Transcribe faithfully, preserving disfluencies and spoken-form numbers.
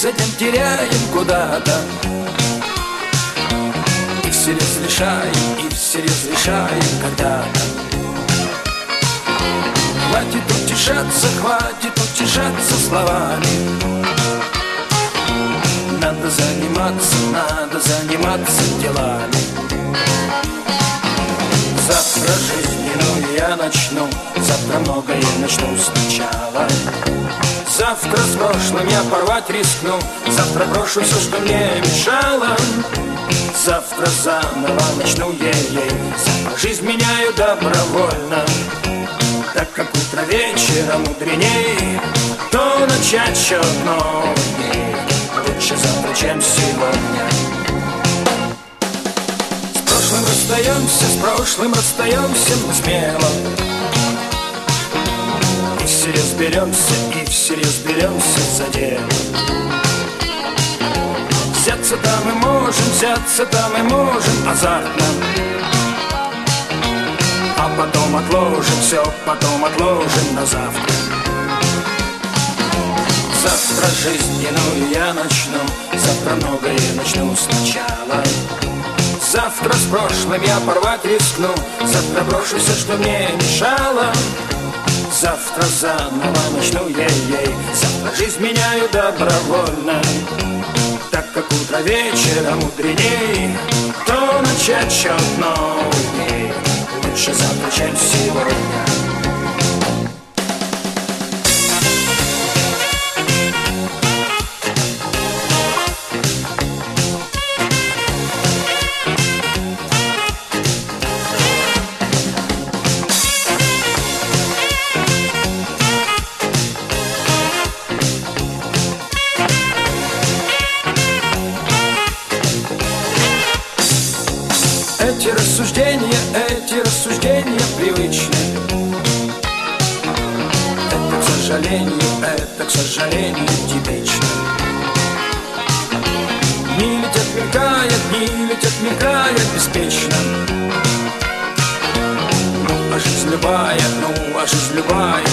затем теряем куда-то. И всерьез решаем, и всерьез решаем когда-то. Хватит утешаться, хватит утешаться словами. Надо заниматься, надо заниматься делами. Завтра жизненную я начну, завтра многое начну сначала. Завтра с прошлым я порвать рискну, завтра брошу все, что мне мешало. Завтра заново начну ей-ей, завтра жизнь меняю добровольно. Так как утро вечера мудреней, то начать счет новый дней лучше завтра, чем сегодня. С прошлым расстаемся, с прошлым расстаемся мы смело. И всерьез беремся, и всерьез беремся за дело. Взяться-то мы можем, взяться-то мы можем азартно. А потом отложим все, потом отложим на завтра. Завтра жизненную я начну, завтра многое начну сначала. Завтра с прошлым я порвать рискну, завтра брошу все, что мне мешало. Завтра заново начну ей-ей, завтра жизнь меняю добровольно. Так как утро вечера мудреней, то начать счет новый дней лучше завтра, чем сегодня. Эти рассуждения, эти рассуждения привычны. Это, к сожалению, это, к сожалению, типично. Дни летят, мелькая, дни летят, мелькая беспечно. Ну, а жизнь любая, ну, а жизнь любая